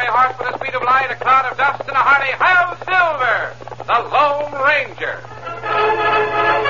horse with the speed of light, a cloud of dust, and a hearty Hail Silver, the Lone Ranger.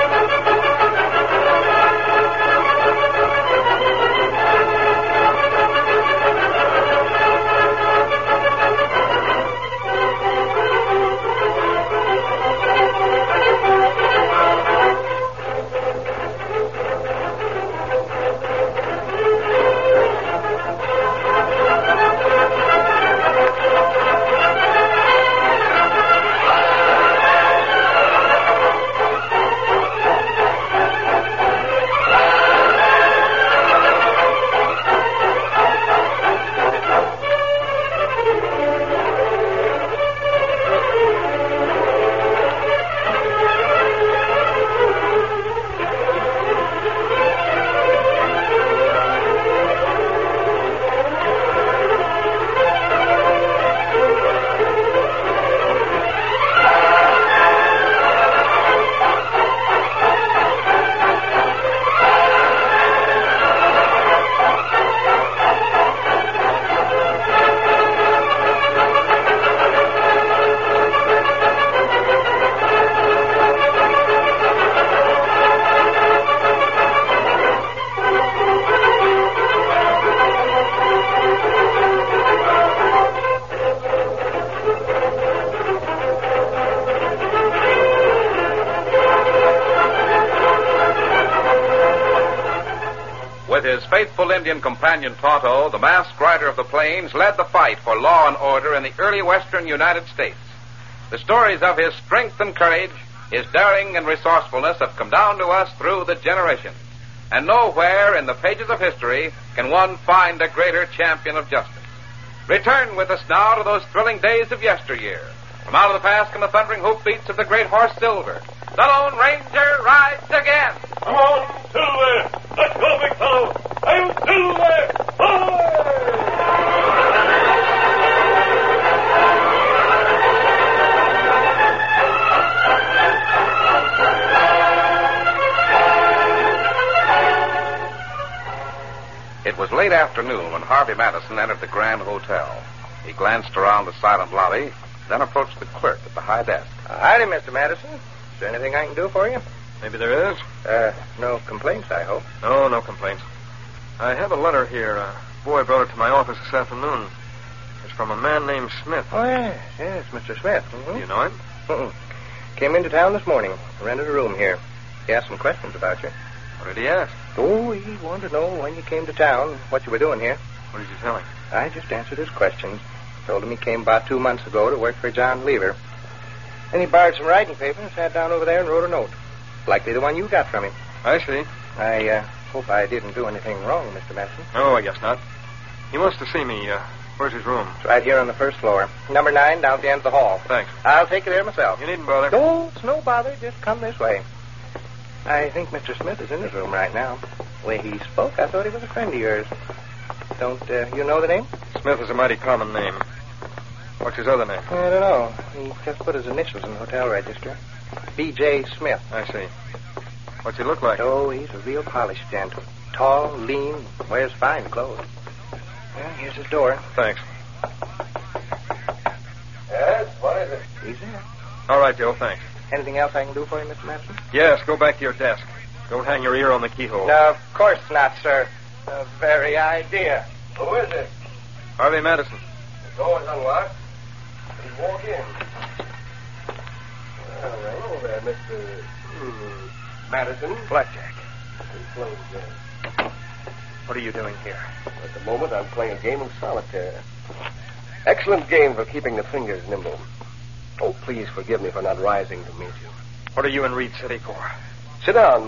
With his faithful Indian companion Tonto, the masked rider of the plains led the fight for law and order in the early western United States. The stories of his strength and courage, his daring and resourcefulness have come down to us through the generations. And nowhere in the pages of history can one find a greater champion of justice. Return with us now to those thrilling days of yesteryear. From out of the past come the thundering hoofbeats of the great horse Silver. The Lone Ranger rides again. Come on, Silver! Let's go, big fellow! I'm Silver! Away! It was late afternoon when Harvey Madison entered the Grand Hotel. He glanced around the silent lobby, then approached the clerk at the high desk. Howdy, Mr. Madison. Is there anything I can do for you? Maybe there is. No complaints, I hope. No complaints. I have a letter here. A boy brought it to my office this afternoon. It's from a man named Smith. Oh, yes, Mr. Smith. Mm-hmm. Do you know him? Mm-mm. Came into town this morning. Rented a room here. He asked some questions about you. What did he ask? Oh, he wanted to know when you came to town, what you were doing here. What did you tell him? I just answered his questions. Told him he came about 2 months ago to work for John Lever. Then he borrowed some writing paper and sat down over there and wrote a note. Likely the one you got from him. I see. I hope I didn't do anything wrong, Mr. Madison. Oh, I guess not. He wants to see me. Where's his room? It's right here on the first floor. Number 9 down at the end of the hall. Thanks. I'll take you there myself. You needn't bother. No, it's no bother. Just come this way. I think Mr. Smith is in his room right now. The way he spoke, I thought he was a friend of yours. Don't you know the name? Smith is a mighty common name. What's his other name? I don't know. He just put his initials in the hotel register. B.J. Smith. I see. What's he look like? Oh, he's a real polished gent. Tall, lean, wears fine clothes. Well, here's his door. Thanks. Yes, what is it? He's there. All right, Joe, thanks. Anything else I can do for you, Mr. Madison? Yes, go back to your desk. Don't hang your ear on the keyhole. No, of course not, sir. The very idea. Who is it? Harvey Madison. The door's unlocked. Please walk in. Well, hello there, Mr. Madison. Blackjack. Close there. What are you doing here? At the moment, I'm playing a game of solitaire. Excellent game for keeping the fingers nimble. Oh, please forgive me for not rising to meet you. What are you in Reed City for? Sit down,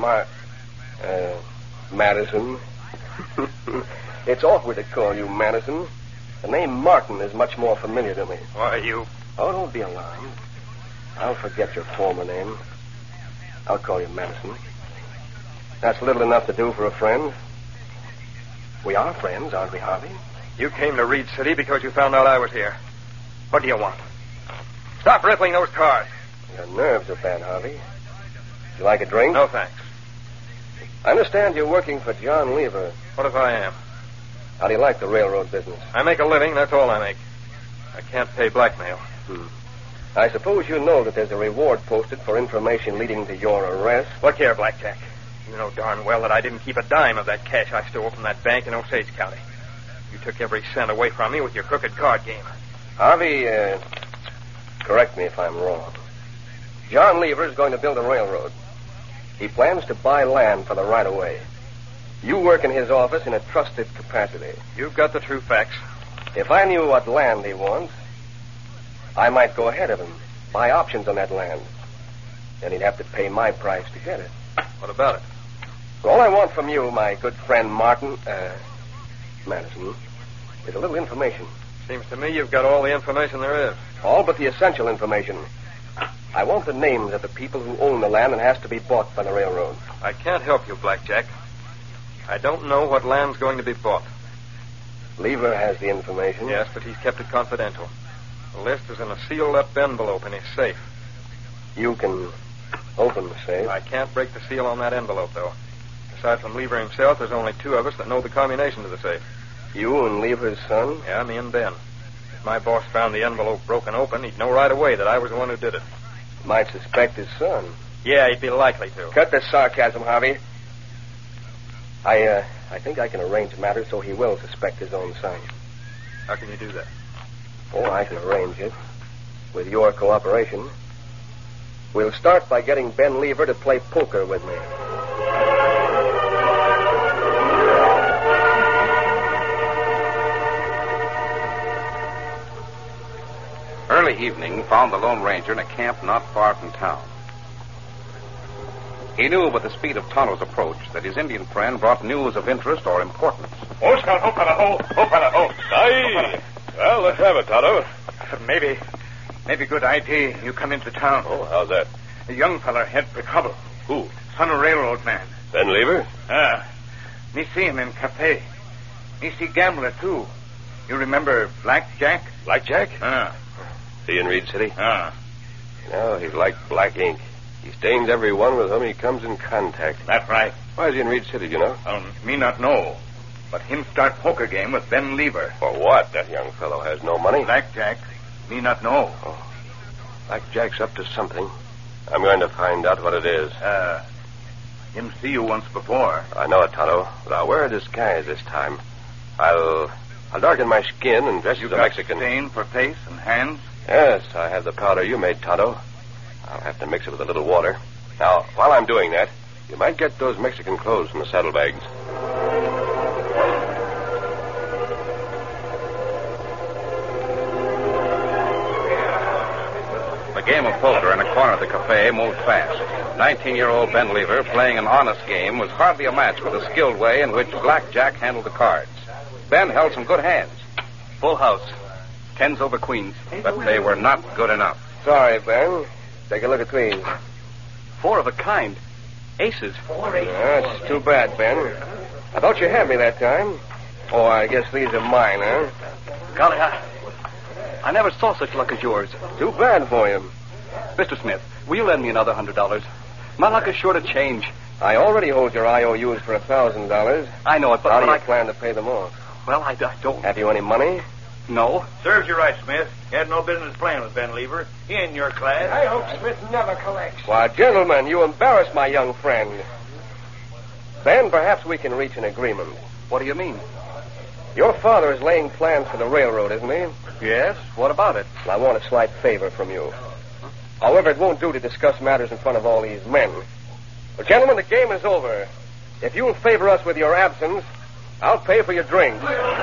Madison. It's awkward to call you Madison. The name Martin is much more familiar to me. Why, you... Oh, don't be alarmed. I'll forget your former name. I'll call you Madison. That's little enough to do for a friend. We are friends, aren't we, Harvey? You came to Reed City because you found out I was here. What do you want? Stop rippling those cards. Your nerves are bad, Harvey. Would you like a drink? No, thanks. I understand you're working for John Lever. What if I am? How do you like the railroad business? I make a living, that's all I make. I can't pay blackmail. I suppose you know that there's a reward posted for information leading to your arrest. Look here, Blackjack. You know darn well that I didn't keep a dime of that cash I stole from that bank in Osage County. You took every cent away from me with your crooked card game. Harvey, correct me if I'm wrong. John Lever is going to build a railroad. He plans to buy land for the right-of-way. You work in his office in a trusted capacity. You've got the true facts. If I knew what land he wants, I might go ahead of him, buy options on that land. Then he'd have to pay my price to get it. What about it? All I want from you, my good friend Madison, is a little information. Seems to me you've got all the information there is. All but the essential information. I want the names of the people who own the land and has to be bought by the railroad. I can't help you, Blackjack. I don't know what land's going to be bought. Lever has the information. Yes, but he's kept it confidential. The list is in a sealed-up envelope in his safe. You can open the safe. I can't break the seal on that envelope, though. Aside from Lever himself, there's only two of us that know the combination to the safe. You and Lever's son? Yeah, me and Ben. If my boss found the envelope broken open, he'd know right away that I was the one who did it. Might suspect his son. Yeah, he'd be likely to. Cut the sarcasm, Harvey. I think I can arrange matters so he will suspect his own son. How can you do that? Oh, I can arrange it. With your cooperation. We'll start by getting Ben Lever to play poker with me. Early evening found the Lone Ranger in a camp not far from town. He knew with the speed of Tonto's approach that his Indian friend brought news of interest or importance. Oh, Scout, oh, fella, oh, fella, oh. Aye. Well, let's have it, Tonto. Maybe good idea you come into town. Oh, how's that? A young feller head for trouble. Who? Son of railroad man. Ben Lever? Me see him in cafe. Me see gambler, too. You remember Blackjack? Blackjack? Ah. See in Reed City? Ah. No, he's like black ink. He stains everyone with whom he comes in contact. That's right. Why is he in Reed City, do you know? Me not know. But him start poker game with Ben Lever. For what? That young fellow has no money. Blackjack, me not know. Oh. Blackjack's up to something. I'm going to find out what it is. Him see you once before. I know it, Tonto, but I'll wear a disguise this time. I'll darken my skin and dress as a Mexican. Stain for face and hands? Yes, I have the powder you made, Tonto. I'll have to mix it with a little water. Now, while I'm doing that, you might get those Mexican clothes from the saddlebags. The game of poker in a corner of the cafe moved fast. 19-year-old Ben Lever, playing an honest game, was hardly a match for the skilled way in which Blackjack handled the cards. Ben held some good hands. Full house. Tens over queens. But they were not good enough. Sorry, Ben. Take a look at these. Four of a kind. Aces. 4 aces. That's too bad, Ben. I thought you had me that time. Oh, I guess these are mine, huh? Golly, I never saw such luck as yours. Too bad for you. Mr. Smith, will you lend me another $100? My luck is short of change. I already hold your IOUs for $1,000. I know it, but how do you plan to pay them off? Well, I don't. Have you any money? No. Serves you right, Smith. You had no business playing with Ben Lever. He ain't in your class. I hope Smith never collects. Why, gentlemen, you embarrass my young friend. Ben, perhaps we can reach an agreement. What do you mean? Your father is laying plans for the railroad, isn't he? Yes. What about it? I want a slight favor from you. However, it won't do to discuss matters in front of all these men. But, gentlemen, the game is over. If you'll favor us with your absence, I'll pay for your drinks.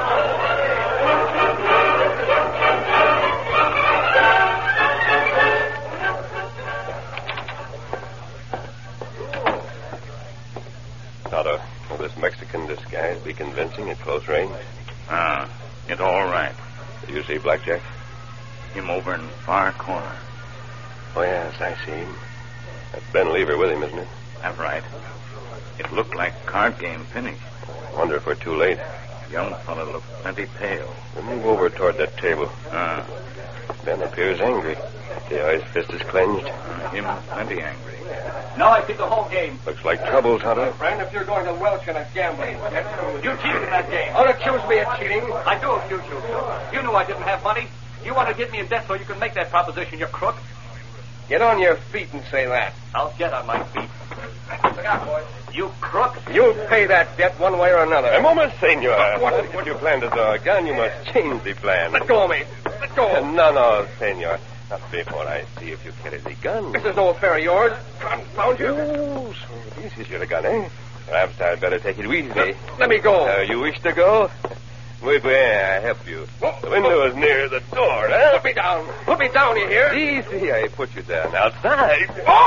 Tonto, will this Mexican disguise be convincing at close range? It's all right. Do you see Blackjack? Him over in far corner. Oh, yes, I see him. That's Ben Lever with him, isn't it? That's right. It looked like card game finished. Wonder if we're too late. Young fellow looked plenty pale. We'll move over toward that table. Ben appears angry. See how his fist is clenched? Him plenty angry. Now I see the whole game. Looks like trouble, Tonto. Friend, if you're going to welch in a gambling... You cheated in that game. Don't accuse me of cheating. I do accuse you. You knew I didn't have money. You want to get me in debt so you can make that proposition, you crook. Get on your feet and say that. I'll get on my feet. Look out, boys. You crook. You'll pay that debt one way or another. A moment, senor. What? What you plan to do again, you must change the plan. Let go of me. Let go. No, senor. Not before I see if you carry the gun. This is no affair of yours. Confound you. Oh, so this is your gun, eh? Perhaps I'd better take it with me. Let me go. You wish to go? Muy bien, I help you. The window is near the door, eh? Put me down. Put me down, you hear? Easy, I put you down. Outside.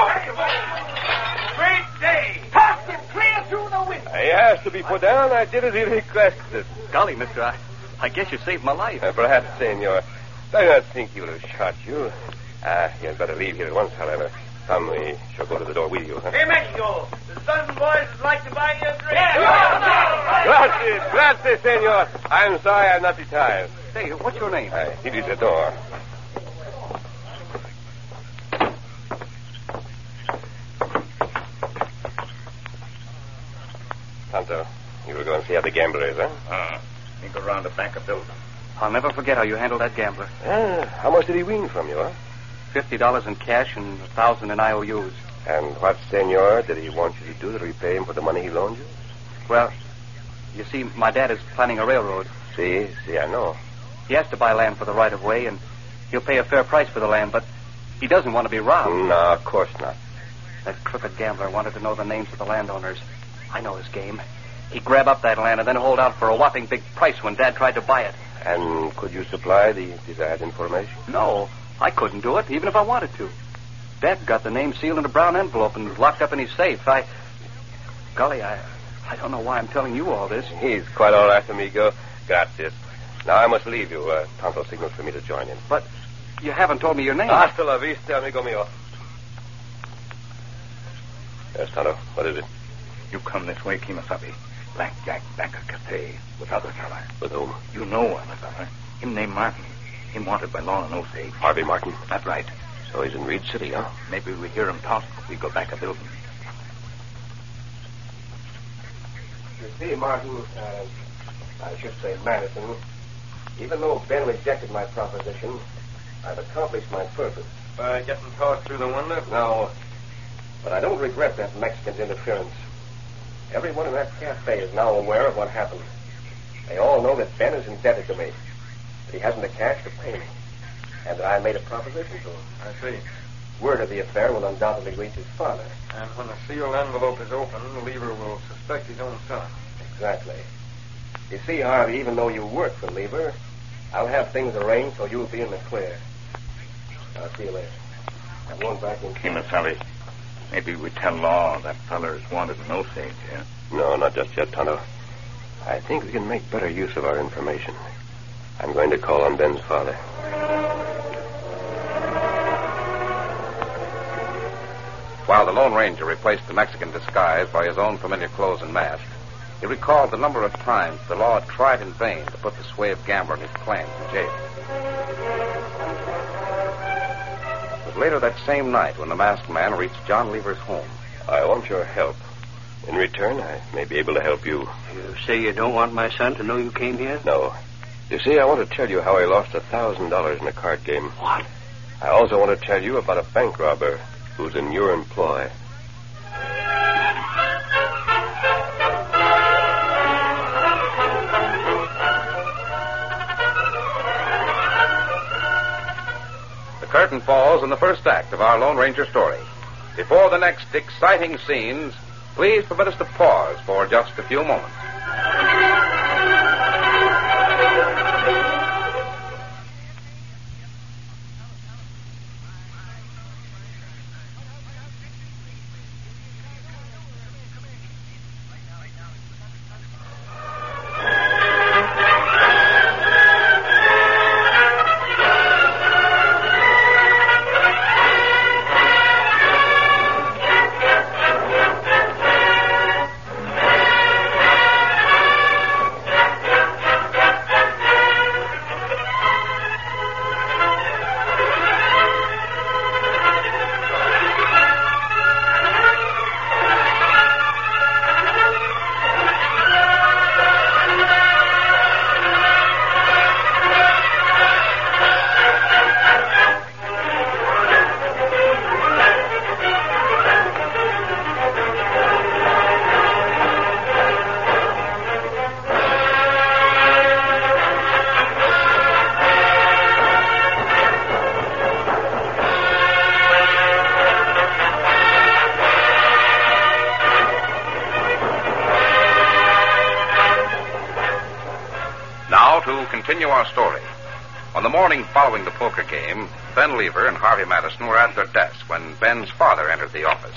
Great day. Tossed him clear through the window. He has to be put down. I did as he requested. Golly, mister, I guess you saved my life. Perhaps, senor. I don't think he would have shot you. You had better leave here at once, however. Come, we shall go to the door with you, huh? Hey, Mexico, the Southern boys would like to buy you a drink. Gracias, senor. I'm sorry I'm not the time. Say, what's your name? It is the door. Tonto, you were going to see how the gambler is, huh? You go around the bank of building. I'll never forget how you handled that gambler. How much did he win from you, huh? $50 in cash and $1,000 in IOUs. And what, senor, did he want you to do to repay him for the money he loaned you? Well, you see, my dad is planning a railroad. See, I know. He has to buy land for the right-of-way, and he'll pay a fair price for the land, but he doesn't want to be robbed. No, of course not. That crooked gambler wanted to know the names of the landowners. I know his game. He'd grab up that land and then hold out for a whopping big price when Dad tried to buy it. And could you supply the desired information? No, I couldn't do it, even if I wanted to. Dad got the name sealed in a brown envelope and locked up in his safe. Golly, I don't know why I'm telling you all this. He's quite all right, amigo. Gracias. Now I must leave you. Tonto signals for me to join him. But you haven't told me your name. Hasta la vista, amigo mío. Yes, Tonto, what is it? You come this way, Kimasabi. Blackjack Banker Cafe with other fella. With whom? You know other fella. Him named Martin. Him wanted by law and Osage. Harvey Martin. That's right. So he's in Reed City, huh? Maybe we hear him talk. We go back a building. You see, Martin, I should say Madison, even though Ben rejected my proposition, I've accomplished my purpose. By getting tossed through the window? No, but I don't regret that Mexican's interference. Everyone in that cafe is now aware of what happened. They all know that Ben is indebted to me, that he hasn't the cash to pay me, and that I made a proposition to him. I see. Word of the affair will undoubtedly reach his father. And when the sealed envelope is open, Lever will suspect his own son. Exactly. You see, Harvey, even though you work for Lever, I'll have things arranged so you'll be in the clear. I'll see you later. I'm going back in. Kimasabi, maybe we tell law that feller is wanted in Osage, yeah? No, not just yet, Tonto. I think we can make better use of our information. I'm going to call on Ben's father. While the Lone Ranger replaced the Mexican disguise by his own familiar clothes and mask, he recalled the number of times the law had tried in vain to put the suave gambler and his clan in jail. It was later that same night when the masked man reached John Lever's home. I want your help. In return, I may be able to help you. You say you don't want my son to know you came here? No. You see, I want to tell you how I lost $1,000 in a card game. What? I also want to tell you about a bank robber who's in your employ. The curtain falls on the first act of our Lone Ranger story. Before the next exciting scenes, please permit us to pause for just a few moments. to continue our story. On the morning following the poker game, Ben Lever and Harvey Madison were at their desks when Ben's father entered the office.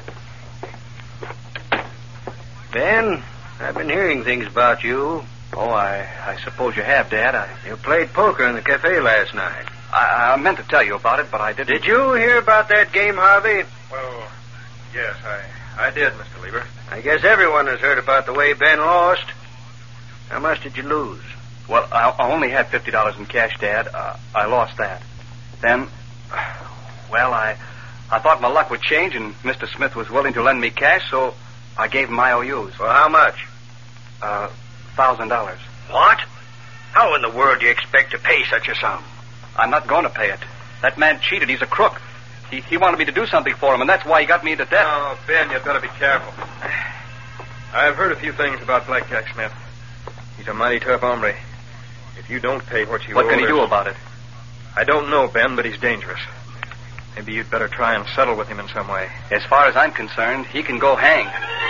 Ben, I've been hearing things about you. Oh, I suppose you have, Dad. You played poker in the cafe last night. I meant to tell you about it, but I didn't. Did you hear about that game, Harvey? Well, yes, I did, Mr. Lever. I guess everyone has heard about the way Ben lost. How much did you lose? Well, I only had $50 in cash, Dad. I lost that. Then, well, I thought my luck would change, and Mr. Smith was willing to lend me cash, so I gave him IOUs. Well, how much? $1,000. What? How in the world do you expect to pay such a sum? I'm not going to pay it. That man cheated. He's a crook. He wanted me to do something for him, and that's why he got me into debt. Oh, Ben, you'd better be careful. I've heard a few things about Blackjack Smith. He's a mighty tough hombre. If you don't pay what you owe... What can he do about it? I don't know, Ben, but he's dangerous. Maybe you'd better try and settle with him in some way. As far as I'm concerned, he can go hang.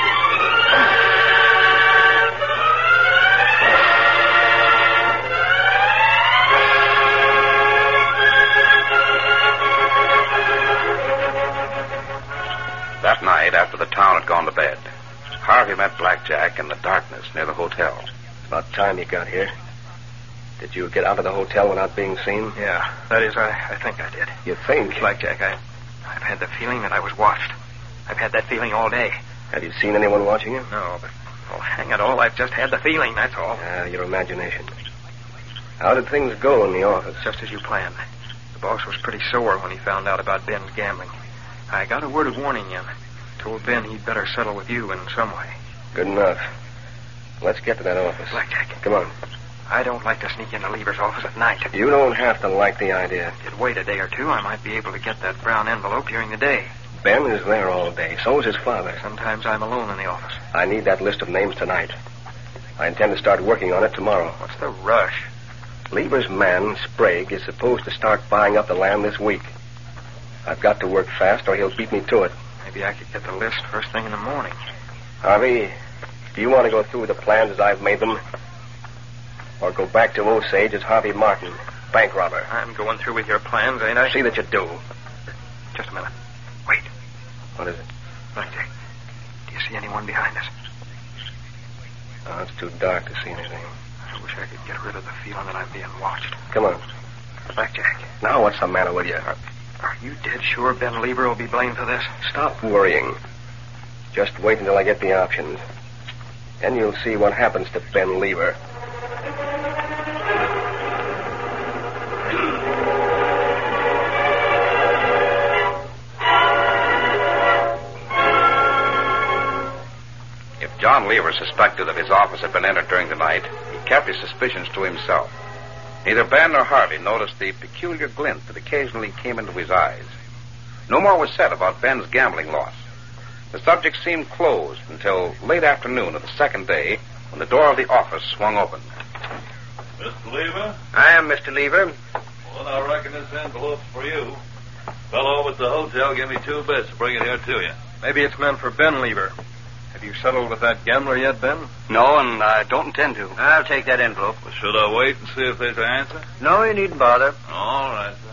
That night, after the town had gone to bed, Harvey met Blackjack in the darkness near the hotel. About time you got here. Did you get out of the hotel without being seen? Yeah, that is, I think I did. You think? Blackjack, I've had the feeling that I was watched. I've had that feeling all day. Have you seen anyone watching you? No, but, oh, hang it all, I've just had the feeling, that's all. Your imagination. How did things go in the office? Just as you planned. The boss was pretty sore when he found out about Ben's gambling. I got a word of warning in. Told Ben he'd better settle with you in some way. Good enough. Let's get to that office. Blackjack. Come on. I don't like to sneak into Lever's office at night. You don't have to like the idea. If you'd wait a day or two, I might be able to get that brown envelope during the day. Ben is there all day. So is his father. Sometimes I'm alone in the office. I need that list of names tonight. I intend to start working on it tomorrow. What's the rush? Lever's man, Sprague, is supposed to start buying up the land this week. I've got to work fast or he'll beat me to it. Maybe I could get the list first thing in the morning. Harvey, do you want to go through the plans as I've made them? Or go back to Osage as Harvey Martin, bank robber? I'm going through with your plans, ain't I? See that you do. Just a minute. Wait. What is it? Blackjack, do you see anyone behind us? Oh, it's too dark to see anything. I wish I could get rid of the feeling that I'm being watched. Come on. Blackjack. Now what's the matter with you? Are you dead sure Ben Lever will be blamed for this? Stop worrying. Just wait until I get the options. Then you'll see what happens to Ben Lever. If John Lever suspected that his office had been entered during the night, he kept his suspicions to himself. Neither Ben nor Harvey noticed the peculiar glint that occasionally came into his eyes. No more was said about Ben's gambling loss. The subject seemed closed until late afternoon of the second day, when the door of the office swung open. Mr. Lever? I am Mr. Lever. Well, I reckon this envelope's for you. Fellow over at the hotel gave me 2 bits to bring it here to you. Maybe it's meant for Ben Lever. Have you settled with that gambler yet, Ben? No, and I don't intend to. I'll take that envelope. Well, should I wait and see if there's an answer? No, you needn't bother. All right, sir.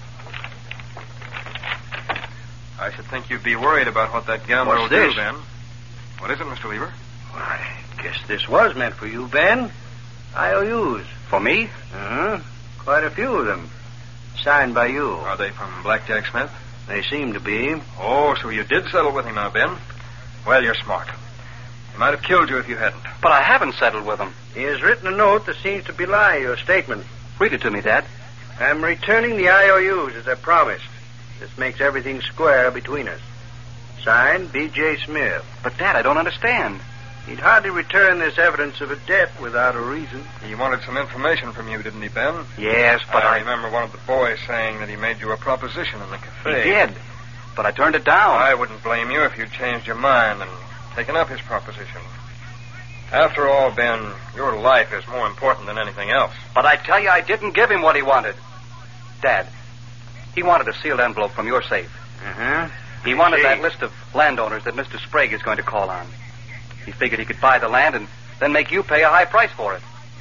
I should think you'd be worried about what that gambler What's will this? do, Ben. What is it, Mr. Lever? Well, I guess this was meant for you, Ben. IOUs. For me? Uh-huh. Quite a few of them. Signed by you. Are they from Blackjack Smith? They seem to be. Oh, so you did settle with him now, Ben. Well, you're smart. He might have killed you if you hadn't. But I haven't settled with him. He has written a note that seems to belie your statement. Read it to me, Dad. I'm returning the IOUs as I promised. This makes everything square between us. Signed, B.J. Smith. But, Dad, I don't understand. He'd hardly return this evidence of a debt without a reason. He wanted some information from you, didn't he, Ben? Yes, but I remember one of the boys saying that he made you a proposition in the cafe. He did, but I turned it down. I wouldn't blame you if you'd changed your mind and taken up his proposition. After all, Ben, your life is more important than anything else. But I tell you, I didn't give him what he wanted. Dad, he wanted a sealed envelope from your safe. Uh-huh. He wanted that list of landowners that Mr. Sprague is going to call on. He figured he could buy the land and then make you pay a high price for it.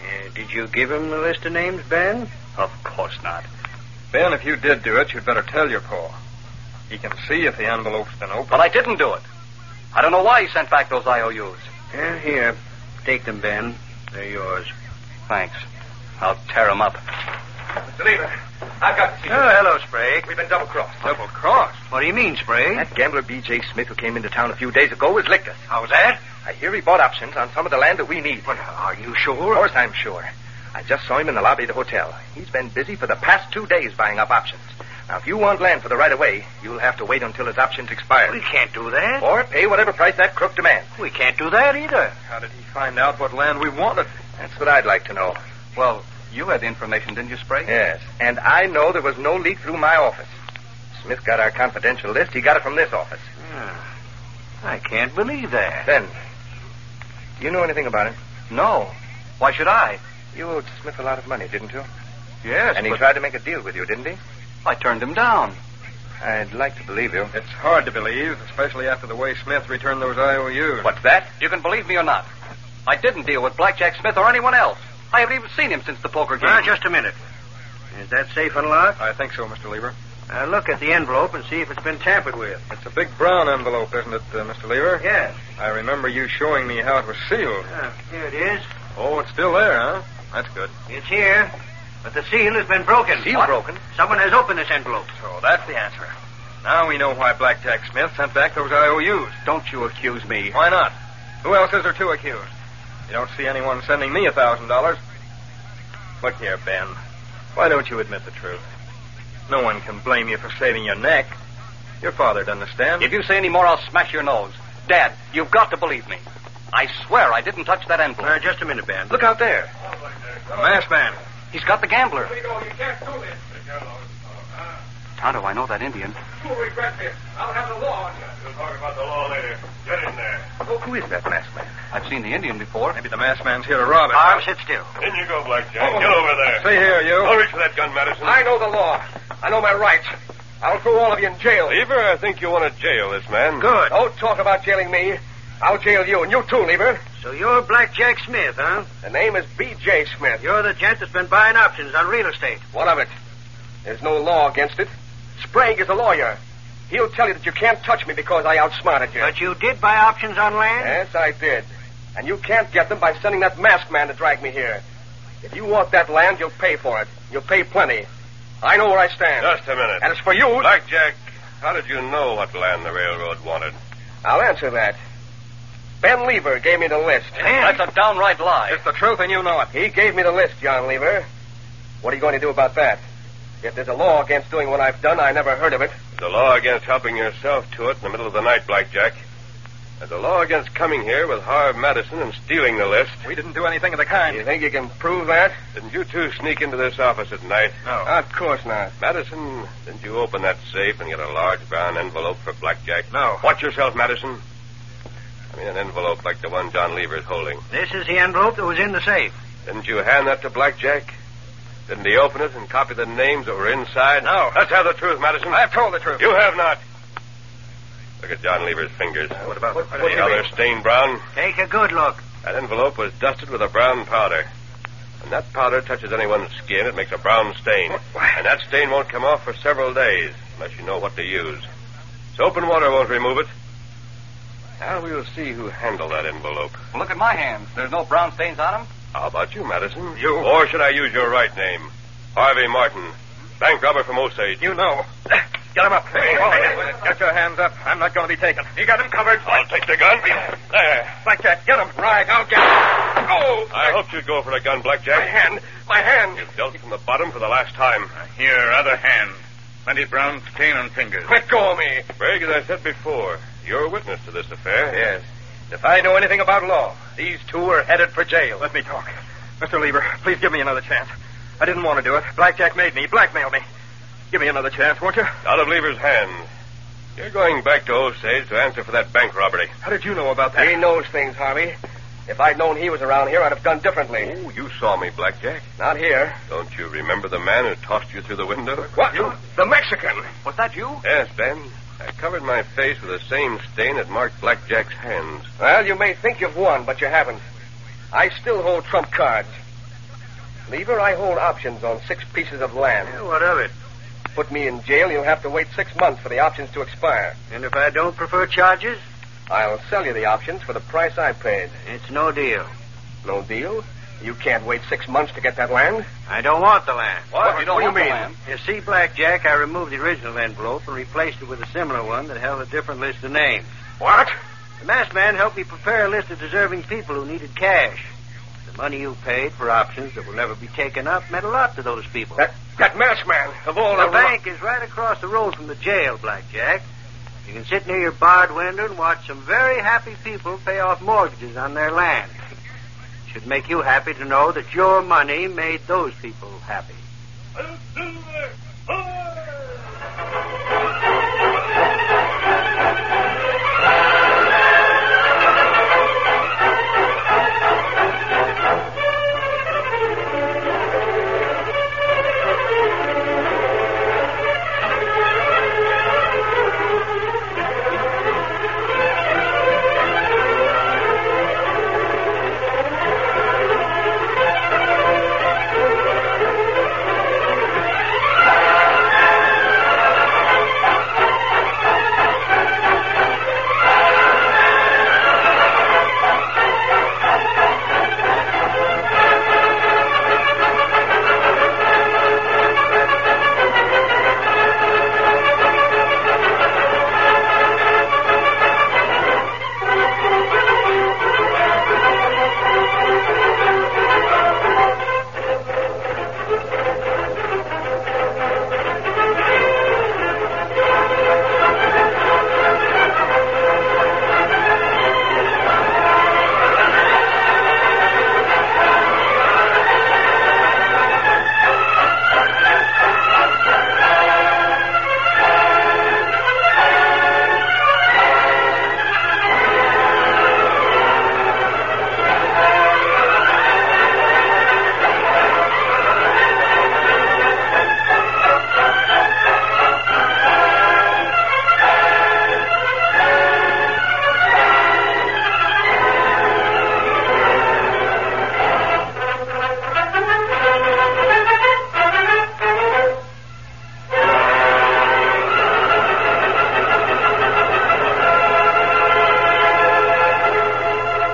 Did you give him the list of names, Ben? Of course not. Ben, if you did do it, you'd better tell your pa. He can see if the envelope's been opened. But I didn't do it. I don't know why he sent back those IOUs. Here. Take them, Ben. They're yours. Thanks. I'll tear them up. Mr. Lever, I've got to see you. Oh, hello, Sprague. We've been double-crossed. Double-crossed? What do you mean, Sprague? That gambler B.J. Smith who came into town a few days ago has licked us. How's that? I hear he bought options on some of the land that we need. But are you Of sure? course I'm sure. I just saw him in the lobby of the hotel. He's been busy for the past 2 days buying up options. Now, if you want land for the right-of-way, you'll have to wait until his options expire. We can't do that. Or pay whatever price that crook demands. We can't do that either. How did he find out what land we wanted? That's what I'd like to know. Well, you had the information, didn't you, Sprague? Yes, and I know there was no leak through my office. Smith got our confidential list. He got it from this office. I can't believe that. Ben, do you know anything about it? No. Why should I? You owed Smith a lot of money, didn't you? Yes, And he but tried to make a deal with you, didn't he? I turned him down. I'd like to believe you. It's hard to believe, especially after the way Smith returned those IOUs. What's that? You can believe me or not. I didn't deal with Blackjack Smith or anyone else. I haven't even seen him since the poker game. Now, just a minute. Is that safe unlocked? I think so, Mr. Lever. Look at the envelope and see if it's been tampered with. It's a big brown envelope, isn't it, Mr. Lever? Yes. I remember you showing me how it was sealed. Here it is. Oh, it's still there, huh? That's good. It's here. But the seal has been broken. Seal broken? Someone has opened this envelope. So that's the answer. Now we know why Blackjack Smith sent back those IOUs. Don't you accuse me. Why not? Who else is there to accuse? You don't see anyone sending me $1,000. Look here, Ben. Why don't you admit the truth? No one can blame you for saving your neck. Your father doesn't understand. If you say any more, I'll smash your nose. Dad, you've got to believe me. I swear I didn't touch that envelope. Just a minute, Ben. Look out there. The masked man. He's got the gambler. You can't do this. Tonto, I know that Indian. You'll regret this. I'll have the law on you. We'll talk about the law later. Get in there. Who is that masked man? I've seen the Indian before. Maybe the masked man's here to rob it. Arm, sit still. In you go, Blackjack. Get over there. See here, you. I'll reach for that gun, Madison. I know the law. I know my rights. I'll throw all of you in jail. Lever, I think you want to jail this man. Good. Don't talk about jailing me. I'll jail you, and you too, Lever. So you're Blackjack Smith, huh? The name is B.J. Smith. You're the gent that's been buying options on real estate. What of it? There's no law against it. Sprague is a lawyer. He'll tell you that you can't touch me because I outsmarted you. But you did buy options on land? Yes, I did. And you can't get them by sending that masked man to drag me here. If you want that land, you'll pay for it. You'll pay plenty. I know where I stand. Just a minute. And as for you... Blackjack, how did you know what land the railroad wanted? I'll answer that. Ben Lever gave me the list. That's a downright lie. It's the truth, and you know it. He gave me the list, John Lever. What are you going to do about that? If there's a law against doing what I've done, I never heard of it. There's a law against helping yourself to it in the middle of the night, Blackjack. There's a law against coming here with Harv Madison and stealing the list. We didn't do anything of the kind. You think you can prove that? Didn't you two sneak into this office at night? No. Of course not. Madison, didn't you open that safe and get a large brown envelope for Blackjack? No. Watch yourself, Madison. I mean, an envelope like the one John Lever's holding. This is the envelope that was in the safe. Didn't you hand that to Blackjack? Didn't he open it and copy the names that were inside? No. Let's have the truth, Madison. I've told the truth. You have not. Look at John Lever's fingers. What about... See how they're stained brown? Take a good look. That envelope was dusted with a brown powder. When that powder touches anyone's skin, it makes a brown stain. And that stain won't come off for several days, unless you know what to use. Soap and water won't remove it. Now we'll see who handled that envelope. Well, look at my hands. There's no brown stains on them. How about you, Madison? You. Or should I use your right name? Harvey Martin, bank robber from Osage. You know. Get him up. Hey, get your hands up. I'm not going to be taken. You got him covered. I'll take the gun. There. Blackjack, get him. Right, I'll get him. Oh! I hoped you'd go for a gun, Blackjack. My hand. You've dealt from the bottom for the last time. Here, other hand. Plenty brown stain on fingers. Let go of me. Sprague, as I said before, you're a witness to this affair. Yes. If I know anything about law, these two are headed for jail. Let me talk. Mr. Lever, please give me another chance. I didn't want to do it. Blackjack made me, blackmailed me. Give me another chance, won't you? Out of Lever's hands. You're going back to Osage to answer for that bank robbery. How did you know about that? He knows things, Harvey. If I'd known he was around here, I'd have done differently. Oh, you saw me, Blackjack. Not here. Don't you remember the man who tossed you through the window? What? The Mexican. Was that you? Yes, Ben. I covered my face with the same stain that marked Blackjack's hands. Well, you may think you've won, but you haven't. I still hold trump cards. Lever, I hold options on 6 pieces of land. Yeah, what of it? Put me in jail, you'll have to wait 6 months for the options to expire. And if I don't prefer charges? I'll sell you the options for the price I paid. It's no deal. No deal? You can't wait 6 months to get that land? I don't want the land. What? You don't do you want the mean? land? You see, Blackjack, I removed the original envelope and replaced it with a similar one that held a different list of names. What? The masked man helped me prepare a list of deserving people who needed cash. The money you paid for options that will never be taken up meant a lot to those people. That masked man, of all The bank is right across the road from the jail, Blackjack. You can sit near your barred window and watch some very happy people pay off mortgages on their land. It should make you happy to know that your money made those people happy.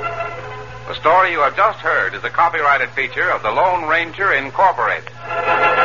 The story you have just heard is a copyrighted feature of the Lone Ranger Incorporated.